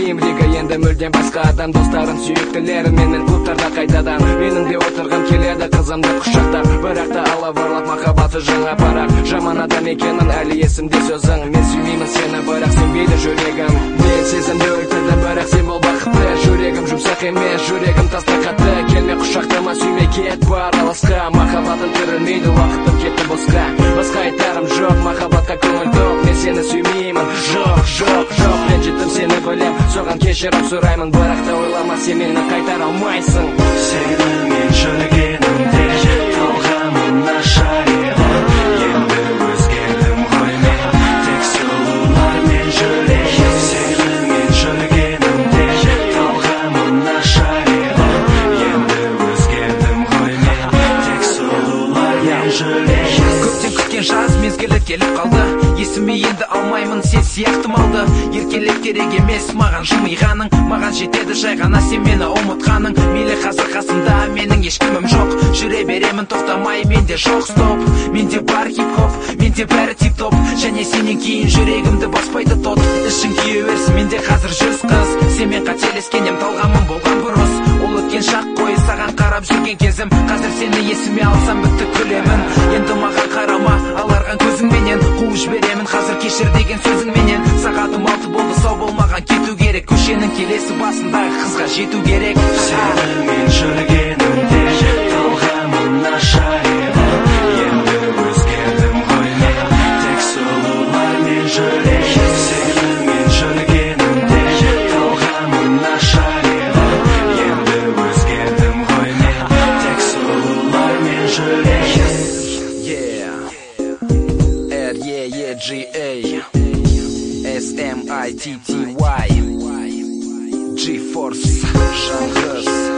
сүймеймін Рига енді мүлдем басқа адам достарым сүйіктілерім менің клубтарда қайтадан менің де отырғым келеді қызымды құшақтап бірақ та ала барлап махаббаты жаңа парақ жаман адам екенін әлі есімде сөзің мен сүймеймін сені бірақ сенбейді жүрегім мен сезімді өлтірдім бірақ сен бол бақытты жүрегім жұмсақ емес жүрегім тастай қатты келме құшақтама сүйме кет бар алысқа махаббатым түрілмейді уақытым кетті босқа басқа айтарым жоқ махаббатқа көңіл тоқ мен сені сүймеймін жоқ ренжіттім сені білем соған кешірім сұраймын бірақ та ойлама сен мені қайтара алмайсың сені мен жүргенімде талғамым нашар еді енді өзгердім ғой мен тек сұлулармен жүрейін сені мен жүргенімде талғамым нашар еді енді өзгердім ғой мен тек сұлулармен жүрейін көптен күткен жаз мезгілі келіп қалды есіме енді алмаймын сен сияқты малды еркелік керек емес маған жымиғаның маған жетеді жай ғана сен мені ұмытқаның мейлі қазір қасымда менің ешкімім жоқ жүре беремін тоқтамай менде жоқ стоп менде бар хип-хоп менде бәрі тип-топ және сенен кейін жүрегімді баспайды тот ішің күйе берсін менде қазір 100 қыз сенмен қателескен ем талғамым болған бұрыс ол өткен шақ қой саған қарап жүрген кезім қазір сені есіме алсам бітті күлемін енді маған қарама аларған көзіңменен қуып жіберемін қазір кешір деген сөзіңменен сағатым 6 болды сау болмаған кету керек көшенің келесі басындағы қызға жету керек сені мен жүргенімде талғамым нашар еді енді өзгердім ғой мен тек сұлулармен жүрейін сені мен жүргенімде талғамым нашар еді енді өзгердім ғой мен тек сұлулармен жүрейін R-E-E-G-A S-M-I-T-T-Y G-Force Шанхыз